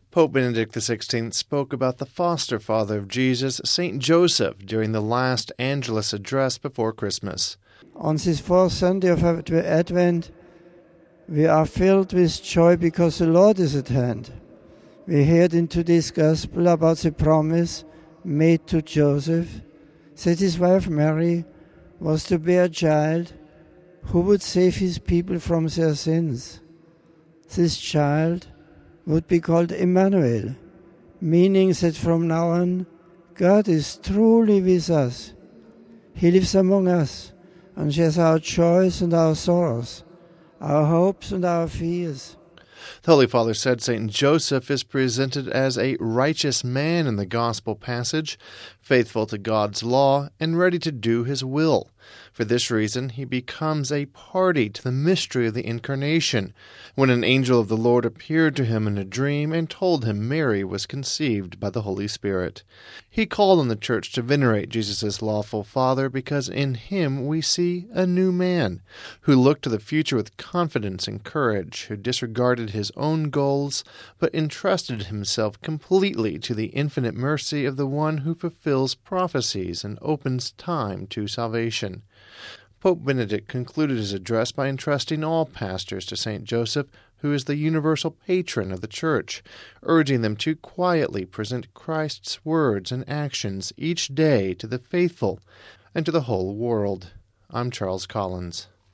Pope Benedict XVI spoke about the foster father of Jesus, St. Joseph, during the last Angelus address before Christmas. On this fourth Sunday of Advent, we are filled with joy because the Lord is at hand. We heard in today's Gospel about the promise made to Joseph that his wife Mary was to bear a child who would save his people from their sins. This child would be called Emmanuel, meaning that from now on, God is truly with us. He lives among us and shares our joys and our sorrows, our hopes and our fears. The Holy Father said St. Joseph is presented as a righteous man in the Gospel passage, faithful to God's law and ready to do His will. For this reason, he becomes a party to the mystery of the Incarnation, when an angel of the Lord appeared to him in a dream and told him Mary was conceived by the Holy Spirit. He called on the Church to venerate Jesus' lawful father because in him we see a new man, who looked to the future with confidence and courage, who disregarded his own goals, but entrusted himself completely to the infinite mercy of the one who fulfills prophecies and opens time to salvation. Pope Benedict concluded his address by entrusting all pastors to St. Joseph, who is the universal patron of the Church, urging them to quietly present Christ's words and actions each day to the faithful and to the whole world. I'm Charles Collins.